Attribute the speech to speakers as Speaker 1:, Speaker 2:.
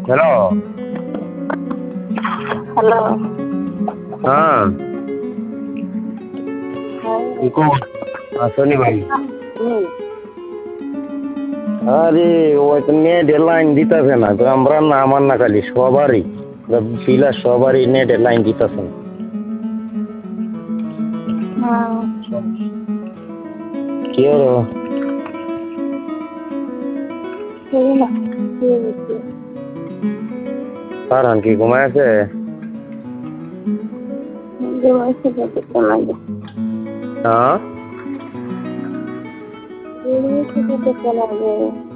Speaker 1: Hello.
Speaker 2: Hello.
Speaker 1: হ্যাঁ, কি খবর? শনি ভাই।
Speaker 2: হুম।
Speaker 1: আরে ওই তো নেটের লাইন দিতেছে না, তো আমরা না, আমার না, খালি সবারই বিলাস সবারই নেটের লাইন দিতেছে না। কি হলো? ফারহান কি ঘুমায় আছে? হ্যাঁ,